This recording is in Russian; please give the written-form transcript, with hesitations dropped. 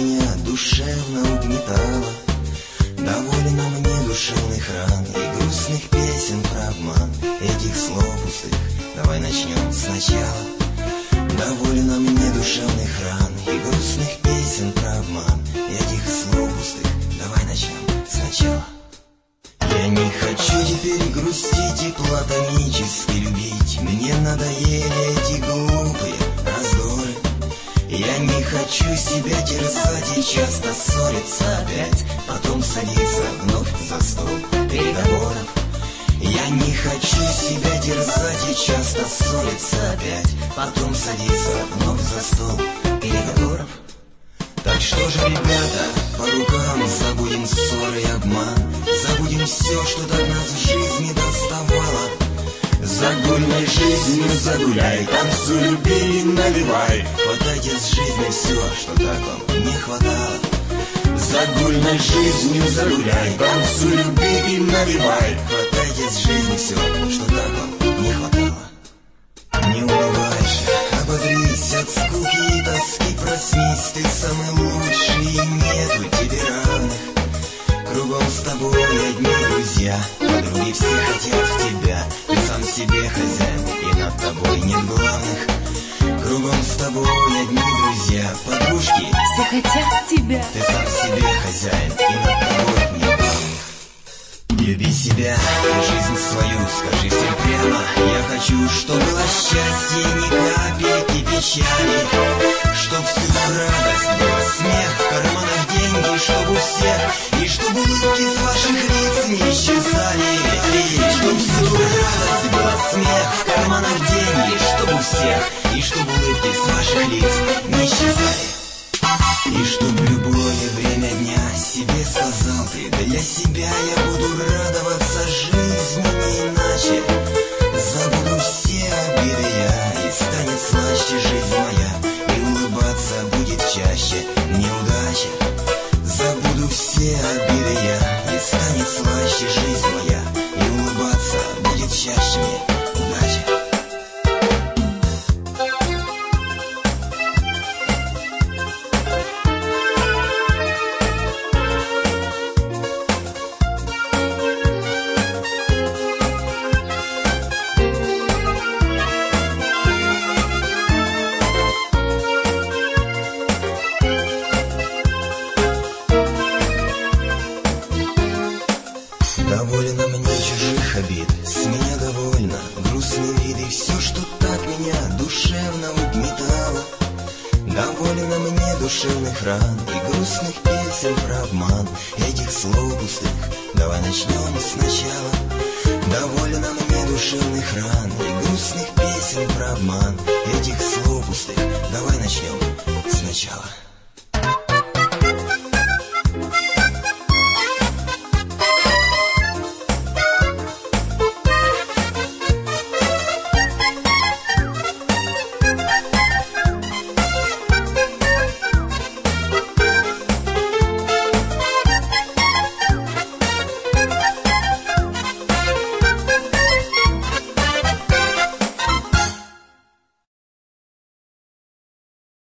меня душевно угнетала. Довольно мне душевных ран и грустных песен про обман. Этих слов пустых, давай начнем сначала. Довольно мне душевных ран и грустных песен про обман. Этих слов пустых, давай начнем сначала. Я не хочу теперь грустить и платонически любить. Мне надоели эти глупые раздоры. Я не хочу себя терзать и часто ссориться опять, потом садиться вновь за стол переговоров. Я не хочу себя терзать и часто ссориться опять, потом садиться вновь за стол переговоров. Так что же, ребята, по рукам забудем ссоры и обман. Забудем все, что до нас в жизни доставало. Загульной жизнью загуляй, танцуй, люби и наливай. Хватайте с жизни все, что так вам не хватало. Загульной жизнью загуляй, танцуй, люби и наливай. Хватайте с жизни все, что так вам не хватало. Не улыбайся, ободрись от скуки и тоски, проснись, ты самый лучший и нету тебе равных. Кругом с тобой одни друзья, подруги все хотят в тебя. Ты сам себе хозяин и над тобой нет главных. Кругом с тобой одни друзья, подружки все хотят тебя. Ты сам себе хозяин и над тобой нет главных. Люби себя, жизнь свою, скажи всем прямо. Я хочу, чтоб было счастье, ни капельки печали. Чтоб всю радость было смех, в карманах деньги, чтоб у всех. И чтоб улыбки с ваших лиц не исчезали. И чтоб всю радость было смех, в карманах деньги, чтоб у всех. И чтоб улыбки с ваших лиц не исчезали. И чтоб в любое время дня себе сказал ты: для себя я буду радоваться жизни не иначе. Забуду все обиды я, и станет слаще жизнь моя, и улыбаться будет чаще неудача. Забуду все обиды я, и станет слаще жизнь моя, и улыбаться будет чаще мне удача. Довольно мне чужих обид, с меня довольно грустный вид и все, что так меня душевно угнетало. Довольно мне душевных ран и грустных песен про обман. Этих слов пустых, давай начнем сначала. Довольно мне душевных ран и грустных песен про обман. Этих слов пустых, давай начнем сначала.